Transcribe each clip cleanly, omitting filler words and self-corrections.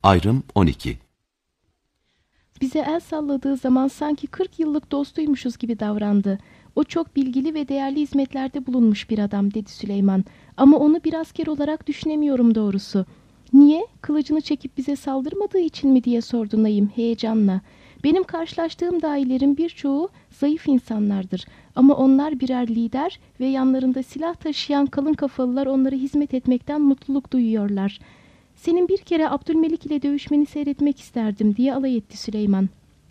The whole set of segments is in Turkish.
Ayrım 12. Bize el salladığı zaman sanki 40 yıllık dostuymuşuz gibi davrandı. O çok bilgili ve değerli hizmetlerde bulunmuş bir adam, dedi Süleyman. Ama onu bir asker olarak düşünemiyorum doğrusu. Niye? Kılıcını çekip bize saldırmadığı için mi diye sordu Naim heyecanla. Benim karşılaştığım dahilerin birçoğu zayıf insanlardır. Ama onlar birer lider ve yanlarında silah taşıyan kalın kafalılar onlara hizmet etmekten mutluluk duyuyorlar. Senin bir kere Abdülmelik ile dövüşmeni seyretmek isterdim diye alay etti Süleyman.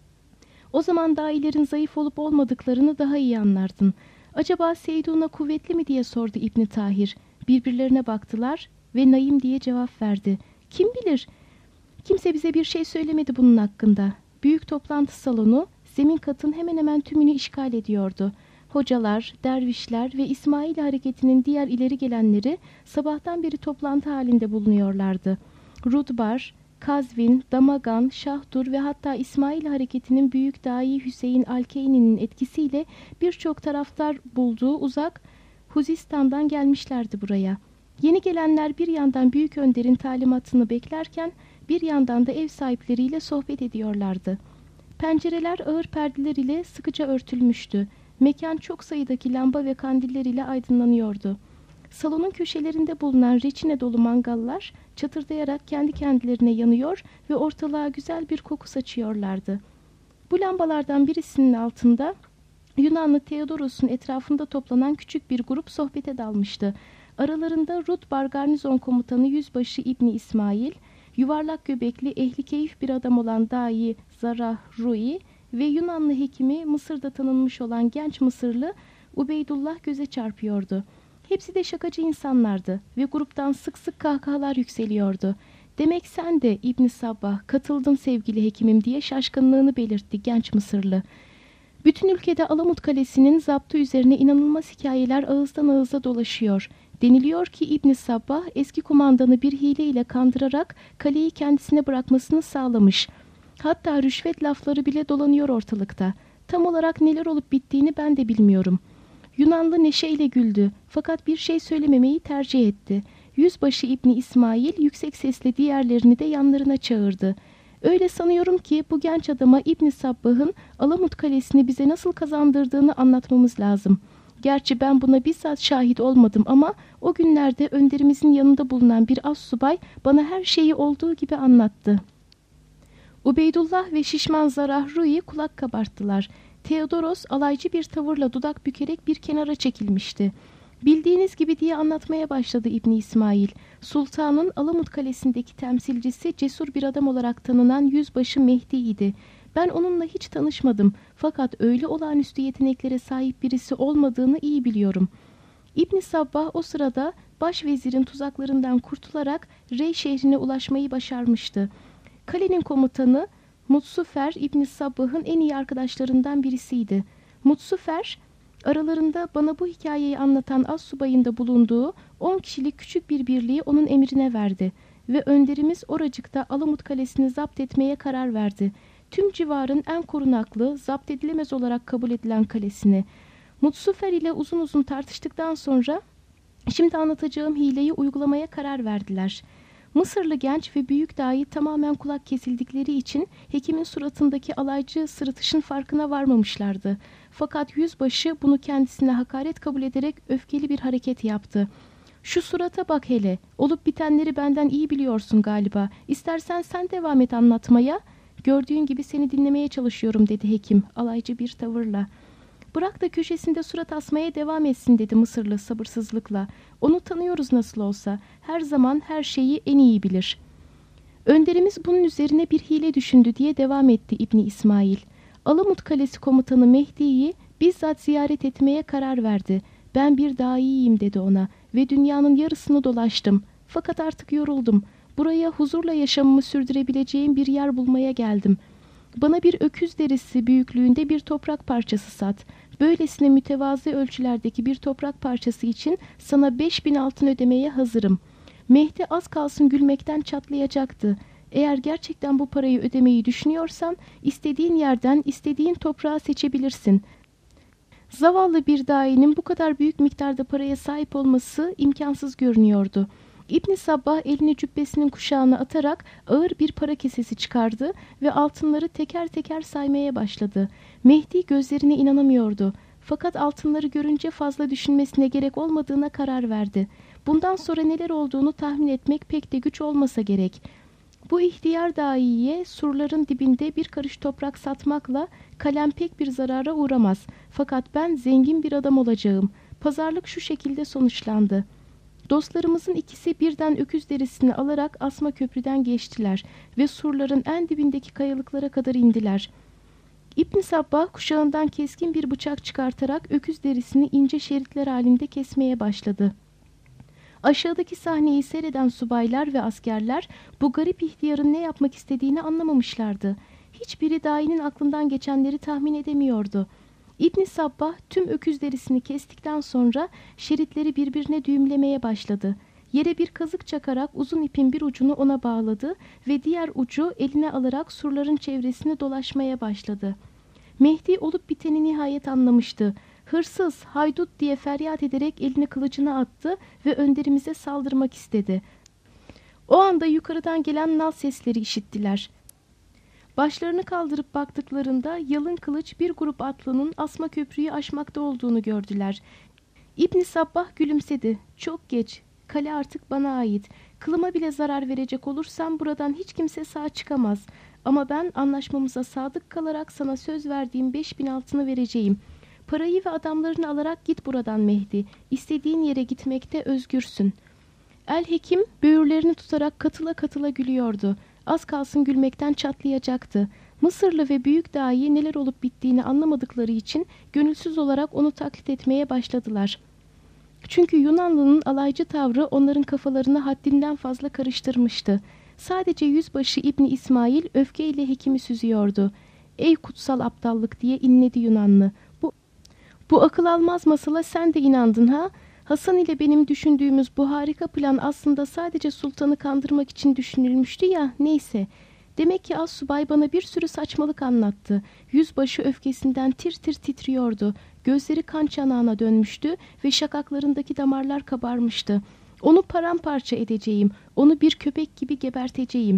O zaman dahilerin zayıf olup olmadıklarını daha iyi anlardın. Acaba Seydun'a kuvvetli mi diye sordu İbni Tahir. Birbirlerine baktılar ve Naim diye cevap verdi. Kim bilir? Kimse bize bir şey söylemedi bunun hakkında. Büyük toplantı salonu zemin katın hemen hemen tümünü işgal ediyordu. Hocalar, dervişler ve İsmail hareketinin diğer ileri gelenleri sabahtan beri toplantı halinde bulunuyorlardı. Rudbar, Kazvin, Damagan, Şahdur ve hatta İsmail hareketinin büyük dahi Hüseyin Alkeyni'nin etkisiyle birçok taraftar bulduğu uzak Huzistan'dan gelmişlerdi buraya. Yeni gelenler bir yandan büyük önderin talimatını beklerken bir yandan da ev sahipleriyle sohbet ediyorlardı. Pencereler ağır perdeler ile sıkıca örtülmüştü. Mekan çok sayıdaki lamba ve kandiller ile aydınlanıyordu. Salonun köşelerinde bulunan reçine dolu mangallar çatırdayarak kendi kendilerine yanıyor ve ortalığa güzel bir koku saçıyorlardı. Bu lambalardan birisinin altında Yunanlı Theodoros'un etrafında toplanan küçük bir grup sohbete dalmıştı. Aralarında Rudbar Garnizon Komutanı Yüzbaşı İbni İsmail, yuvarlak göbekli ehli keyif bir adam olan dahi Zarah Rui ve Yunanlı hekimi Mısır'da tanınmış olan genç Mısırlı Ubeydullah göze çarpıyordu. Hepsi de şakacı insanlardı ve gruptan sık sık kahkahalar yükseliyordu. Demek sen de İbn Sabbah katıldın sevgili hekimim diye şaşkınlığını belirtti genç Mısırlı. Bütün ülkede Alamut Kalesi'nin zaptı üzerine inanılmaz hikayeler ağızdan ağıza dolaşıyor. Deniliyor ki İbn Sabbah eski kumandanı bir hile ile kandırarak kaleyi kendisine bırakmasını sağlamış. Hatta rüşvet lafları bile dolanıyor ortalıkta. Tam olarak neler olup bittiğini ben de bilmiyorum. Yunanlı neşeyle güldü fakat bir şey söylememeyi tercih etti. Yüzbaşı İbni İsmail yüksek sesle diğerlerini de yanlarına çağırdı. Öyle sanıyorum ki bu genç adama İbn Sabbah'ın Alamut Kalesi'ni bize nasıl kazandırdığını anlatmamız lazım. Gerçi ben buna bizzat şahit olmadım ama o günlerde önderimizin yanında bulunan bir astsubay bana her şeyi olduğu gibi anlattı. Ubeydullah ve şişman Zarah Rui kulak kabarttılar. Theodoros alaycı bir tavırla dudak bükerek bir kenara çekilmişti. Bildiğiniz gibi diye anlatmaya başladı İbni İsmail. Sultanın Alamut Kalesi'ndeki temsilcisi cesur bir adam olarak tanınan Yüzbaşı Mehdi idi. Ben onunla hiç tanışmadım fakat öyle olağanüstü yeteneklere sahip birisi olmadığını iyi biliyorum. İbn Sabbah o sırada başvezirin tuzaklarından kurtularak Rey şehrine ulaşmayı başarmıştı. Kalenin komutanı Mutsufer İbn Sabbah'ın en iyi arkadaşlarından birisiydi. Mutsufer aralarında bana bu hikayeyi anlatan astsubayın da bulunduğu 10 kişilik küçük bir birliği onun emrine verdi ve önderimiz oracıkta Alamut Kalesi'ni zapt etmeye karar verdi. Tüm civarın en korunaklı, zapt edilemez olarak kabul edilen kalesini. Mutsufer ile uzun uzun tartıştıktan sonra şimdi anlatacağım hileyi uygulamaya karar verdiler. Mısırlı genç ve büyük dahi tamamen kulak kesildikleri için hekimin suratındaki alaycı sırıtışın farkına varmamışlardı. Fakat yüzbaşı bunu kendisine hakaret kabul ederek öfkeli bir hareket yaptı. "Şu surata bak hele, olup bitenleri benden iyi biliyorsun galiba. İstersen sen devam et anlatmaya. Gördüğün gibi seni dinlemeye çalışıyorum," dedi hekim alaycı bir tavırla. "Bırak da köşesinde surat asmaya devam etsin," dedi Mısırlı sabırsızlıkla. "Onu tanıyoruz nasıl olsa. Her zaman her şeyi en iyi bilir." "Önderimiz bunun üzerine bir hile düşündü," diye devam etti İbni İsmail. "Alamut Kalesi komutanı Mehdi'yi bizzat ziyaret etmeye karar verdi. Ben bir dâiyim," dedi ona, "ve dünyanın yarısını dolaştım. Fakat artık yoruldum. Buraya huzurla yaşamımı sürdürebileceğim bir yer bulmaya geldim. Bana bir öküz derisi büyüklüğünde bir toprak parçası sat. Böylesine mütevazı ölçülerdeki bir toprak parçası için sana 5000 altın ödemeye hazırım." Mehdi az kalsın gülmekten çatlayacaktı. "Eğer gerçekten bu parayı ödemeyi düşünüyorsan istediğin yerden istediğin toprağı seçebilirsin." Zavallı bir dâinin bu kadar büyük miktarda paraya sahip olması imkansız görünüyordu. İbn Sabbah elini cübbesinin kuşağına atarak ağır bir para kesesi çıkardı ve altınları teker teker saymaya başladı. Mehdi gözlerine inanamıyordu. Fakat altınları görünce fazla düşünmesine gerek olmadığına karar verdi. Bundan sonra neler olduğunu tahmin etmek pek de güç olmasa gerek. Bu ihtiyar daiye surların dibinde bir karış toprak satmakla kalem pek bir zarara uğramaz. Fakat ben zengin bir adam olacağım. Pazarlık şu şekilde sonuçlandı. Dostlarımızın ikisi birden öküz derisini alarak asma köprüden geçtiler ve surların en dibindeki kayalıklara kadar indiler. İbn Sabbah kuşağından keskin bir bıçak çıkartarak öküz derisini ince şeritler halinde kesmeye başladı. Aşağıdaki sahneyi seyreden subaylar ve askerler bu garip ihtiyarın ne yapmak istediğini anlamamışlardı. Hiçbiri dayinin aklından geçenleri tahmin edemiyordu. İbn Sabbah tüm öküz derisini kestikten sonra şeritleri birbirine düğümlemeye başladı. Yere bir kazık çakarak uzun ipin bir ucunu ona bağladı ve diğer ucu eline alarak surların çevresini dolaşmaya başladı. Mehdi olup biteni nihayet anlamıştı. "Hırsız, haydut!" diye feryat ederek elini kılıcına attı ve önderimize saldırmak istedi. O anda yukarıdan gelen nal sesleri işittiler. Başlarını kaldırıp baktıklarında yalın kılıç bir grup atlının asma köprüyü aşmakta olduğunu gördüler. İbn Sabbah gülümsedi. "Çok geç. Kale artık bana ait. Kılıma bile zarar verecek olursam buradan hiç kimse sağ çıkamaz. Ama ben anlaşmamıza sadık kalarak sana söz verdiğim 5000 altını vereceğim. Parayı ve adamlarını alarak git buradan Mehdi. İstediğin yere gitmekte özgürsün." El-Hekim böğürlerini tutarak katıla katıla gülüyordu. Az kalsın gülmekten çatlayacaktı. Mısırlı ve büyük dahi neler olup bittiğini anlamadıkları için gönülsüz olarak onu taklit etmeye başladılar. Çünkü Yunanlı'nın alaycı tavrı onların kafalarını haddinden fazla karıştırmıştı. Sadece yüzbaşı İbni İsmail öfkeyle hekimi süzüyordu. "Ey kutsal aptallık!" diye inledi Yunanlı. Bu akıl almaz masala sen de inandın ha? Hasan ile benim düşündüğümüz bu harika plan aslında sadece sultanı kandırmak için düşünülmüştü ya, neyse. Demek ki assubay bana bir sürü saçmalık anlattı. Yüzbaşı öfkesinden tir tir titriyordu. Gözleri kan çanağına dönmüştü ve şakaklarındaki damarlar kabarmıştı. "Onu paramparça edeceğim, onu bir köpek gibi geberteceğim."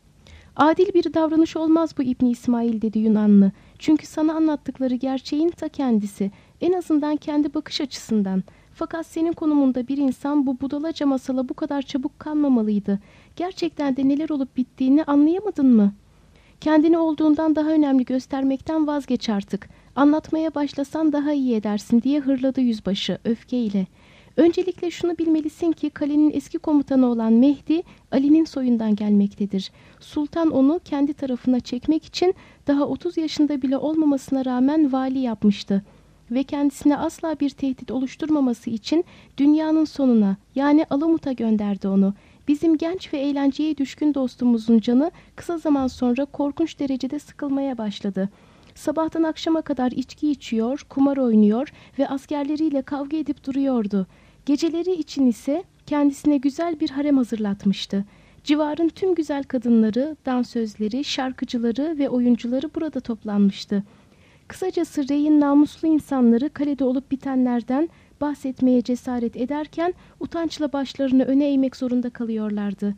"Adil bir davranış olmaz bu İbni İsmail," dedi Yunanlı. "Çünkü sana anlattıkları gerçeğin ta kendisi. En azından kendi bakış açısından. Fakat senin konumunda bir insan bu budalaca masala bu kadar çabuk kanmamalıydı. Gerçekten de neler olup bittiğini anlayamadın mı? Kendini olduğundan daha önemli göstermekten vazgeç artık. Anlatmaya başlasan daha iyi edersin," diye hırladı yüzbaşı öfkeyle. "Öncelikle şunu bilmelisin ki kalenin eski komutanı olan Mehdi, Ali'nin soyundan gelmektedir. Sultan onu kendi tarafına çekmek için daha 30 yaşında bile olmamasına rağmen vali yapmıştı. Ve kendisine asla bir tehdit oluşturmaması için dünyanın sonuna, yani Alamut'a gönderdi onu. Bizim genç ve eğlenceye düşkün dostumuzun canı kısa zaman sonra korkunç derecede sıkılmaya başladı. Sabahtan akşama kadar içki içiyor, kumar oynuyor ve askerleriyle kavga edip duruyordu. Geceleri için ise kendisine güzel bir harem hazırlatmıştı. Civarın tüm güzel kadınları, dansözleri, şarkıcıları ve oyuncuları burada toplanmıştı. Kısacası reyin namuslu insanları kalede olup bitenlerden bahsetmeye cesaret ederken utançla başlarını öne eğmek zorunda kalıyorlardı.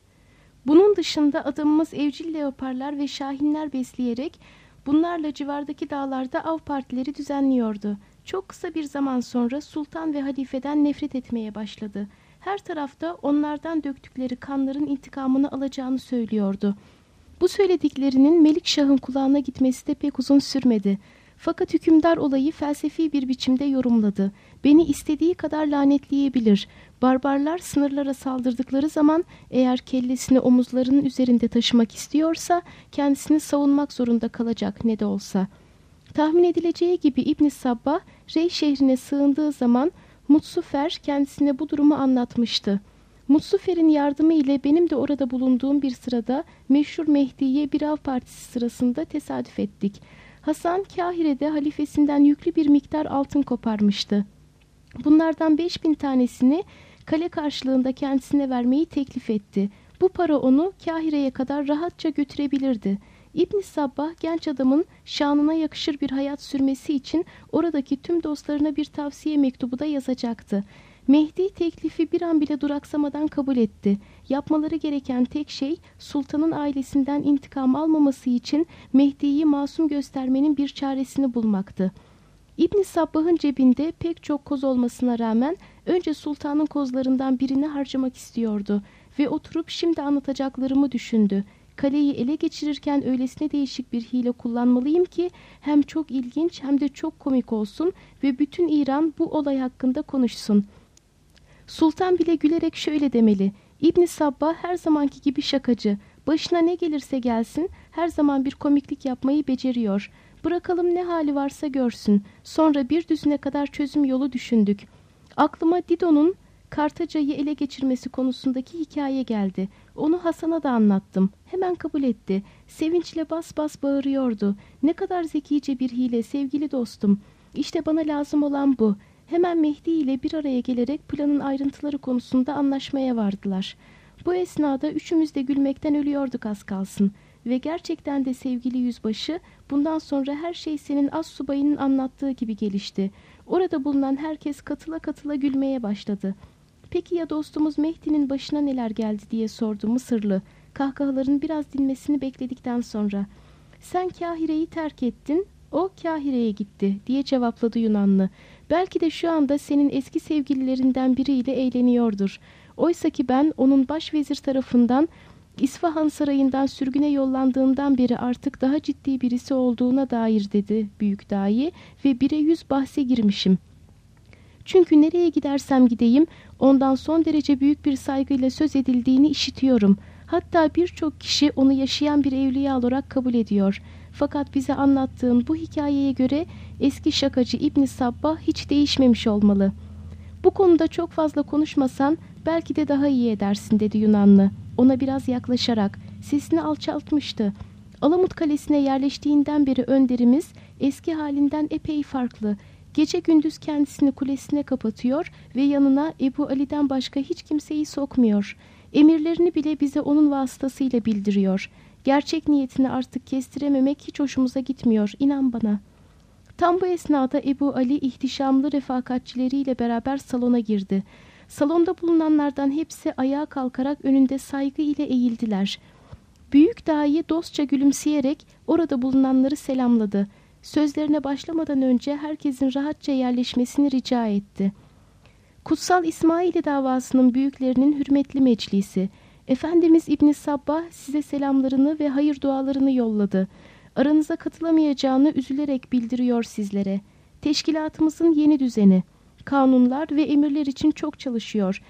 Bunun dışında adamımız evcil leoparlar ve şahinler besleyerek bunlarla civardaki dağlarda av partileri düzenliyordu. Çok kısa bir zaman sonra sultan ve halifeden nefret etmeye başladı. Her tarafta onlardan döktükleri kanların intikamını alacağını söylüyordu. Bu söylediklerinin Melikşah'ın kulağına gitmesi de pek uzun sürmedi. Fakat hükümdar olayı felsefi bir biçimde yorumladı. Beni istediği kadar lanetleyebilir. Barbarlar sınırlara saldırdıkları zaman eğer kellesini omuzlarının üzerinde taşımak istiyorsa kendisini savunmak zorunda kalacak ne de olsa. Tahmin edileceği gibi İbn Sabbah Rey şehrine sığındığı zaman Mutsufer kendisine bu durumu anlatmıştı. Mutsufer'in yardımı ile benim de orada bulunduğum bir sırada meşhur Mehdi'ye bir av partisi sırasında tesadüf ettik. Hasan Kahire'de halifesinden yüklü bir miktar altın koparmıştı. Bunlardan 5000 tanesini kale karşılığında kendisine vermeyi teklif etti. Bu para onu Kahire'ye kadar rahatça götürebilirdi. İbn Sabbah genç adamın şanına yakışır bir hayat sürmesi için oradaki tüm dostlarına bir tavsiye mektubu da yazacaktı. Mehdi teklifi bir an bile duraksamadan kabul etti. Yapmaları gereken tek şey sultanın ailesinden intikam almaması için Mehdi'yi masum göstermenin bir çaresini bulmaktı. İbn Sabbah'ın cebinde pek çok koz olmasına rağmen önce sultanın kozlarından birini harcamak istiyordu ve oturup şimdi anlatacaklarımı düşündü. Kaleyi ele geçirirken öylesine değişik bir hile kullanmalıyım ki hem çok ilginç hem de çok komik olsun ve bütün İran bu olay hakkında konuşsun. Sultan bile gülerek şöyle demeli: İbn Sabbah her zamanki gibi şakacı. Başına ne gelirse gelsin her zaman bir komiklik yapmayı beceriyor. Bırakalım ne hali varsa görsün. Sonra bir düzine kadar çözüm yolu düşündük. Aklıma Dido'nun Kartaca'yı ele geçirmesi konusundaki hikaye geldi. Onu Hasan'a da anlattım. Hemen kabul etti. Sevinçle bas bas bağırıyordu. Ne kadar zekice bir hile sevgili dostum. İşte bana lazım olan bu. Hemen Mehdi ile bir araya gelerek planın ayrıntıları konusunda anlaşmaya vardılar. Bu esnada üçümüz de gülmekten ölüyorduk az kalsın. Ve gerçekten de sevgili yüzbaşı, bundan sonra her şey senin astsubayının anlattığı gibi gelişti. Orada bulunan herkes katıla katıla gülmeye başladı. Peki ya dostumuz Mehdi'nin başına neler geldi diye sordu Mısırlı, kahkahaların biraz dinmesini bekledikten sonra. Sen Kahire'yi terk ettin, o Kahire'ye gitti diye cevapladı Yunanlı. Belki de şu anda senin eski sevgililerinden biriyle eğleniyordur. Oysa ki ben onun başvezir tarafından İsfahan sarayından sürgüne yollandığından beri artık daha ciddi birisi olduğuna dair dedi büyük dahi ve 1'e 100 bahse girmişim. Çünkü nereye gidersem gideyim ondan son derece büyük bir saygıyla söz edildiğini işitiyorum. Hatta birçok kişi onu yaşayan bir evliya olarak kabul ediyor. Fakat bize anlattığın bu hikayeye göre eski şakacı İbn Sabbah hiç değişmemiş olmalı. Bu konuda çok fazla konuşmasan belki de daha iyi edersin dedi Yunanlı. Ona biraz yaklaşarak sesini alçaltmıştı. Alamut Kalesi'ne yerleştiğinden beri önderimiz eski halinden epey farklı. Gece gündüz kendisini kulesine kapatıyor ve yanına Ebu Ali'den başka hiç kimseyi sokmuyor. Emirlerini bile bize onun vasıtasıyla bildiriyor. Gerçek niyetini artık kestirememek hiç hoşumuza gitmiyor, inan bana. Tam bu esnada Ebu Ali ihtişamlı refakatçileriyle beraber salona girdi. Salonda bulunanlardan hepsi ayağa kalkarak önünde saygı ile eğildiler. Büyük dahi dostça gülümseyerek orada bulunanları selamladı. Sözlerine başlamadan önce herkesin rahatça yerleşmesini rica etti. Kutsal İsmaili davasının büyüklerinin hürmetli meclisi, Efendimiz İbn Sabbah size selamlarını ve hayır dualarını yolladı. Aranıza katılamayacağını üzülerek bildiriyor sizlere. Teşkilatımızın yeni düzeni, kanunlar ve emirler için çok çalışıyor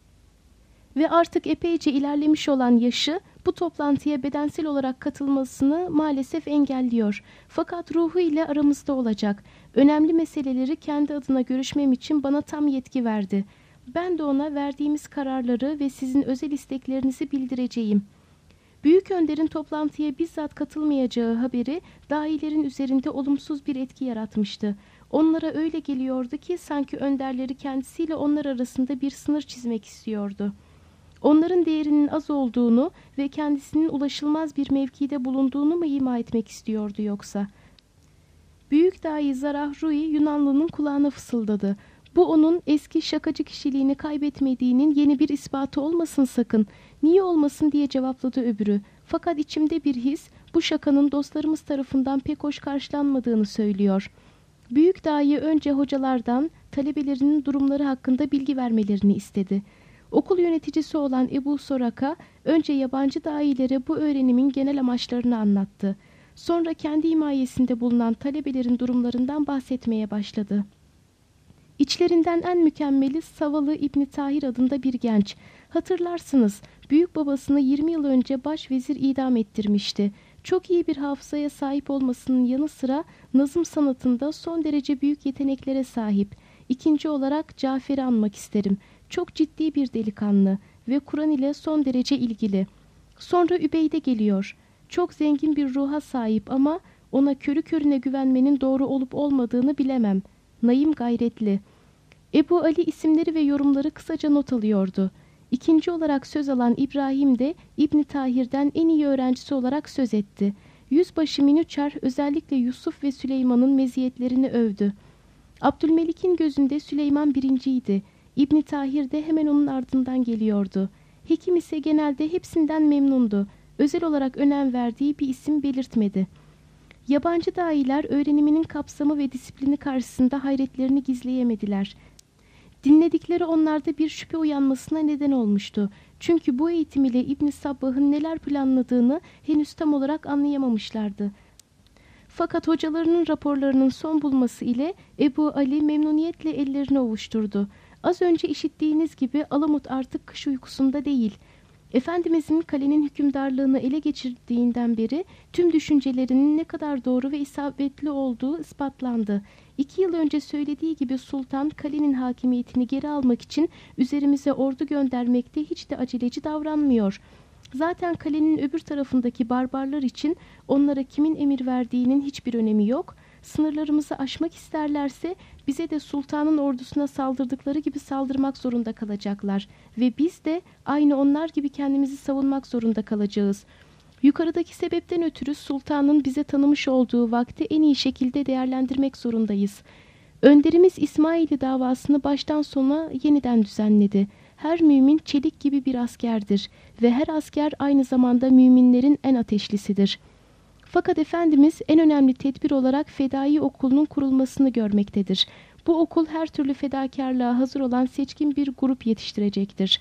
ve artık epeyce ilerlemiş olan yaşı bu toplantıya bedensel olarak katılmasını maalesef engelliyor. Fakat ruhu ile aramızda olacak. Önemli meseleleri kendi adına görüşmem için bana tam yetki verdi. Ben de ona verdiğimiz kararları ve sizin özel isteklerinizi bildireceğim. Büyük önderin toplantıya bizzat katılmayacağı haberi dahilerin üzerinde olumsuz bir etki yaratmıştı. Onlara öyle geliyordu ki sanki önderleri kendisiyle onlar arasında bir sınır çizmek istiyordu. Onların değerinin az olduğunu ve kendisinin ulaşılmaz bir mevkide bulunduğunu mu ima etmek istiyordu yoksa? Büyük dahi Zarahrui Yunanlı'nın kulağına fısıldadı. Bu onun eski şakacı kişiliğini kaybetmediğinin yeni bir ispatı olmasın sakın. Niye olmasın diye cevapladı öbürü. Fakat içimde bir his bu şakanın dostlarımız tarafından pek hoş karşılanmadığını söylüyor. Büyük dahi önce hocalardan talebelerinin durumları hakkında bilgi vermelerini istedi. Okul yöneticisi olan Ebu Soraka önce yabancı dahilere bu öğrenimin genel amaçlarını anlattı. Sonra kendi himayesinde bulunan talebelerin durumlarından bahsetmeye başladı. İçlerinden en mükemmeli Savalı İbni Tahir adında bir genç. Hatırlarsınız, büyük babasını 20 yıl önce başvezir idam ettirmişti. Çok iyi bir hafızaya sahip olmasının yanı sıra nazım sanatında son derece büyük yeteneklere sahip. İkinci olarak Cafer'i anmak isterim. Çok ciddi bir delikanlı ve Kur'an ile son derece ilgili. Sonra Übeyde geliyor. Çok zengin bir ruha sahip ama ona körü körüne güvenmenin doğru olup olmadığını bilemem. Naim gayretli. Ebu Ali isimleri ve yorumları kısaca not alıyordu. İkinci olarak söz alan İbrahim de İbni Tahir'den en iyi öğrencisi olarak söz etti. Yüzbaşı Minüçer özellikle Yusuf ve Süleyman'ın meziyetlerini övdü. Abdülmelik'in gözünde Süleyman birinciydi. İbni Tahir de hemen onun ardından geliyordu. Hekim ise genelde hepsinden memnundu. Özel olarak önem verdiği bir isim belirtmedi. Yabancı dahiler öğreniminin kapsamı ve disiplini karşısında hayretlerini gizleyemediler. Dinledikleri onlarda bir şüphe uyanmasına neden olmuştu. Çünkü bu eğitim ile İbn Sabbah'ın neler planladığını henüz tam olarak anlayamamışlardı. Fakat hocalarının raporlarının son bulması ile Ebu Ali memnuniyetle ellerini ovuşturdu. Az önce işittiğiniz gibi Alamut artık kış uykusunda değil. Efendimizin kalenin hükümdarlığını ele geçirdiğinden beri tüm düşüncelerinin ne kadar doğru ve isabetli olduğu ispatlandı. 2 yıl önce söylediği gibi sultan kalenin hakimiyetini geri almak için üzerimize ordu göndermekte hiç de aceleci davranmıyor. Zaten kalenin öbür tarafındaki barbarlar için onlara kimin emir verdiğinin hiçbir önemi yok. Sınırlarımızı aşmak isterlerse bize de sultanın ordusuna saldırdıkları gibi saldırmak zorunda kalacaklar. Ve biz de aynı onlar gibi kendimizi savunmak zorunda kalacağız. Yukarıdaki sebepten ötürü sultanın bize tanımış olduğu vakti en iyi şekilde değerlendirmek zorundayız. Önderimiz İsmail'i davasını baştan sona yeniden düzenledi. Her mümin çelik gibi bir askerdir ve her asker aynı zamanda müminlerin en ateşlisidir. Fakat Efendimiz en önemli tedbir olarak fedai okulunun kurulmasını görmektedir. Bu okul her türlü fedakarlığa hazır olan seçkin bir grup yetiştirecektir.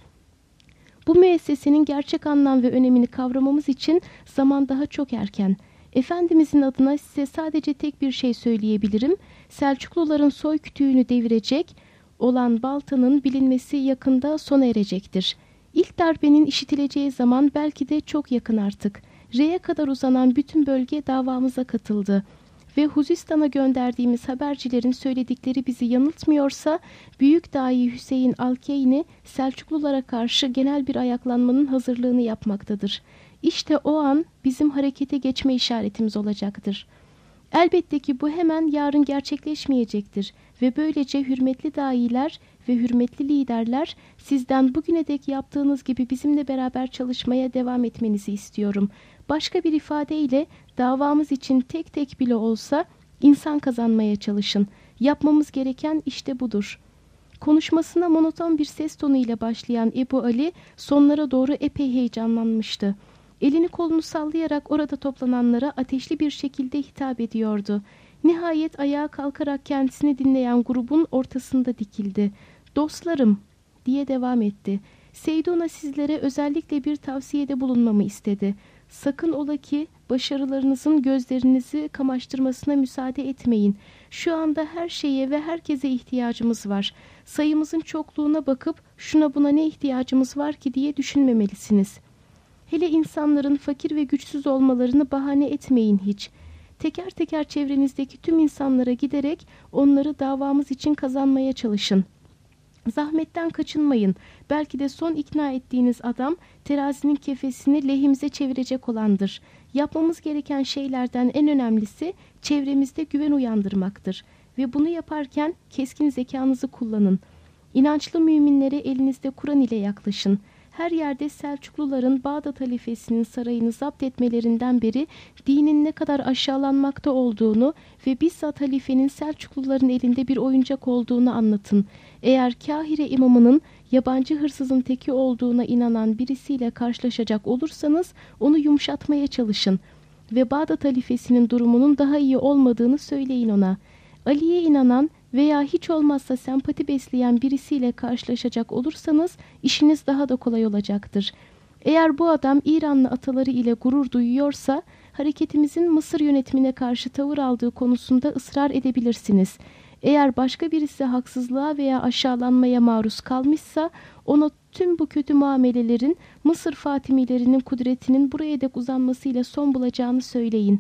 Bu müessesenin gerçek anlam ve önemini kavramamız için zaman daha çok erken. Efendimizin adına size sadece tek bir şey söyleyebilirim. Selçukluların soy kütüğünü devirecek olan baltanın bilinmesi yakında sona erecektir. İlk darbenin işitileceği zaman belki de çok yakın artık. Re'ye kadar uzanan bütün bölge davamıza katıldı. Ve Huzistan'a gönderdiğimiz habercilerin söyledikleri bizi yanıltmıyorsa, Büyük Dahi Hüseyin Alkeyni Selçuklulara karşı genel bir ayaklanmanın hazırlığını yapmaktadır. İşte o an bizim harekete geçme işaretimiz olacaktır. Elbette ki bu hemen yarın gerçekleşmeyecektir ve böylece hürmetli dahiler ve hürmetli liderler, sizden bugüne dek yaptığınız gibi bizimle beraber çalışmaya devam etmenizi istiyorum. Başka bir ifadeyle davamız için tek tek bile olsa insan kazanmaya çalışın. Yapmamız gereken işte budur. Konuşmasına monoton bir ses tonuyla başlayan Ebu Ali sonlara doğru epey heyecanlanmıştı. Elini kolunu sallayarak orada toplananlara ateşli bir şekilde hitap ediyordu. Nihayet ayağa kalkarak kendisini dinleyen grubun ortasında dikildi. "Dostlarım," diye devam etti. "Seydona sizlere özellikle bir tavsiyede bulunmamı istedi. Sakın ola ki başarılarınızın gözlerinizi kamaştırmasına müsaade etmeyin. Şu anda her şeye ve herkese ihtiyacımız var. Sayımızın çokluğuna bakıp şuna buna ne ihtiyacımız var ki diye düşünmemelisiniz. Hele insanların fakir ve güçsüz olmalarını bahane etmeyin hiç. Teker teker çevrenizdeki tüm insanlara giderek onları davamız için kazanmaya çalışın. Zahmetten kaçınmayın. Belki de son ikna ettiğiniz adam terazinin kefesini lehimize çevirecek olandır. Yapmamız gereken şeylerden en önemlisi çevremizde güven uyandırmaktır. Ve bunu yaparken keskin zekanızı kullanın. İnançlı müminlere elinizde Kur'an ile yaklaşın. Her yerde Selçukluların Bağdat halifesinin sarayını zapt etmelerinden beri dinin ne kadar aşağılanmakta olduğunu ve bizzat halifenin Selçukluların elinde bir oyuncak olduğunu anlatın. Eğer Kahire imamının yabancı hırsızın teki olduğuna inanan birisiyle karşılaşacak olursanız onu yumuşatmaya çalışın ve Bağdat halifesinin durumunun daha iyi olmadığını söyleyin ona. Ali'ye inanan veya hiç olmazsa sempati besleyen birisiyle karşılaşacak olursanız işiniz daha da kolay olacaktır. Eğer bu adam İranlı ataları ile gurur duyuyorsa hareketimizin Mısır yönetimine karşı tavır aldığı konusunda ısrar edebilirsiniz. Eğer başka birisi haksızlığa veya aşağılanmaya maruz kalmışsa ona tüm bu kötü muamelelerin Mısır Fatimilerinin kudretinin buraya dek uzanmasıyla son bulacağını söyleyin.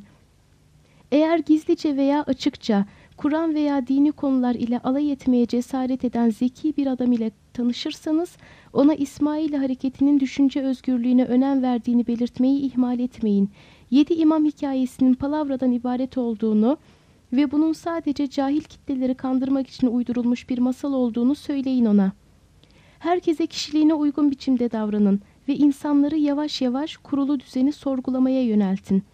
Eğer gizlice veya açıkça Kur'an veya dini konular ile alay etmeye cesaret eden zeki bir adam ile tanışırsanız ona İsmail hareketinin düşünce özgürlüğüne önem verdiğini belirtmeyi ihmal etmeyin. 7 imam hikayesinin palavradan ibaret olduğunu ve bunun sadece cahil kitleleri kandırmak için uydurulmuş bir masal olduğunu söyleyin ona. Herkese kişiliğine uygun biçimde davranın ve insanları yavaş yavaş kurulu düzeni sorgulamaya yöneltin.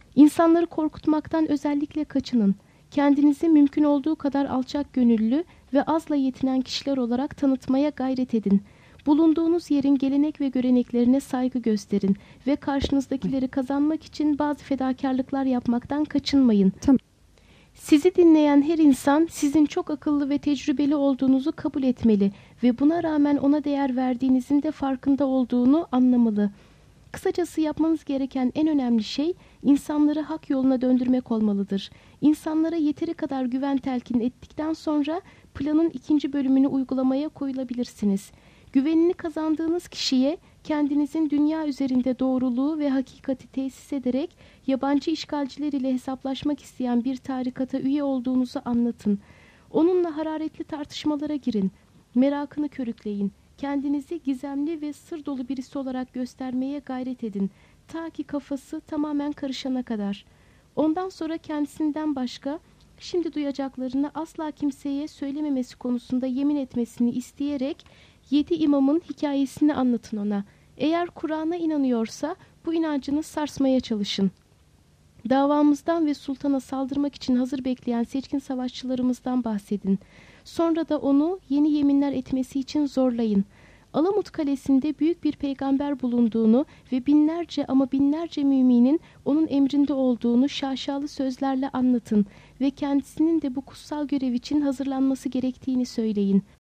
İnsanları korkutmaktan özellikle kaçının. Kendinizi mümkün olduğu kadar alçak gönüllü ve azla yetinen kişiler olarak tanıtmaya gayret edin. Bulunduğunuz yerin gelenek ve göreneklerine saygı gösterin ve karşınızdakileri kazanmak için bazı fedakarlıklar yapmaktan kaçınmayın. Tamam. Sizi dinleyen her insan sizin çok akıllı ve tecrübeli olduğunuzu kabul etmeli ve buna rağmen ona değer verdiğinizin de farkında olduğunu anlamalı. Kısacası yapmanız gereken en önemli şey insanları hak yoluna döndürmek olmalıdır. İnsanlara yeteri kadar güven telkin ettikten sonra planın 2. bölümünü uygulamaya koyulabilirsiniz. Güvenini kazandığınız kişiye kendinizin dünya üzerinde doğruluğu ve hakikati tesis ederek yabancı işgalciler ile hesaplaşmak isteyen bir tarikata üye olduğunuzu anlatın. Onunla hararetli tartışmalara girin. Merakını körükleyin. Kendinizi gizemli ve sır dolu birisi olarak göstermeye gayret edin. Ta ki kafası tamamen karışana kadar. Ondan sonra kendisinden başka şimdi duyacaklarını asla kimseye söylememesi konusunda yemin etmesini isteyerek 7 imamın hikayesini anlatın ona. Eğer Kur'an'a inanıyorsa bu inancını sarsmaya çalışın. Davamızdan ve sultana saldırmak için hazır bekleyen seçkin savaşçılarımızdan bahsedin. Sonra da onu yeni yeminler etmesi için zorlayın. Alamut Kalesi'nde büyük bir peygamber bulunduğunu ve binlerce ama binlerce müminin onun emrinde olduğunu şaşalı sözlerle anlatın ve kendisinin de bu kutsal görev için hazırlanması gerektiğini söyleyin.